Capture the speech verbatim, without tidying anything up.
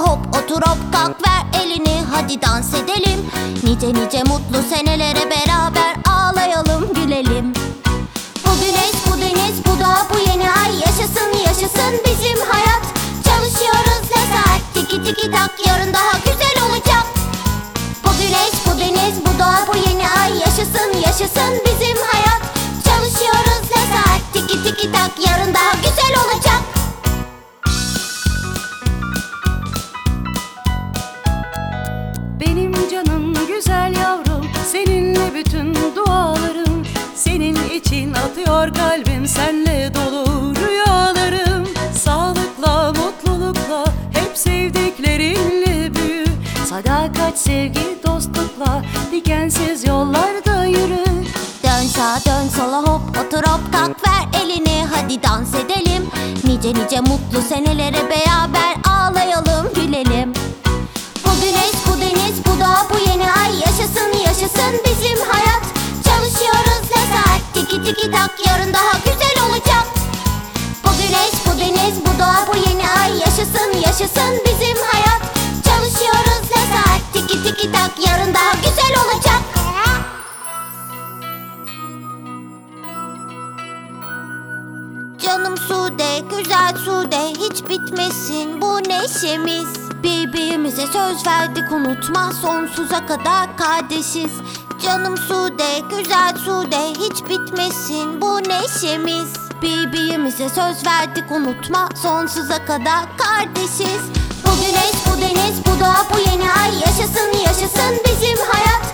hop otur hop kalk ver elini, hadi dans edelim. Nice nice mutlu senelere beraber ağlayalım gülelim. Bu güneş bu deniz bu dağ bu yeni ay, yaşasın yaşasın bizim hayat. Çalışıyoruz ne saat, tiki tiki tak, yarın daha güzel olacak. Bu güneş bu deniz bu dağ bu yeni ay, yaşasın yaşasın bizim hayat. Çalışıyoruz ne saat, tiki tiki tak, yarın daha güzel olacak. Benim canım güzel yavrum, seninle bütün dualarım. Senin için atıyor kalbim, senle dolu rüyalarım. Sağlıkla, mutlulukla, hep sevdiklerinle büyü. Sadakat, sevgi, dostlukla, dikensiz yollarda yürü. Dön sağa dön sola hop otur hop kalk ver elini, hadi dans edelim. Nice nice mutlu senelere beraber ağlayalım gülelim. Bu güneş bu deniz bu dağ bu yeni ay, yaşasın yaşasın bizim hayat. Çalışıyoruz ne saat, tiki tiki tak, yarın daha güzel olacak. Bu güneş bu deniz bu dağ bu yeni ay, yaşasın yaşasın bizim hayat. Çalışıyoruz ne saat, tiki tiki tak, yarın daha güzel olacak. Canım Sude, güzel Sude, hiç bitmesin bu neşemiz. Birbirimize söz verdik unutma, sonsuza kadar kardeşiz. Canım Sude, güzel Sude, hiç bitmesin bu neşemiz. Birbirimize söz verdik unutma, sonsuza kadar kardeşiz. Bu güneş bu deniz bu dağ bu yeni ay, yaşasın yaşasın bizim hayat.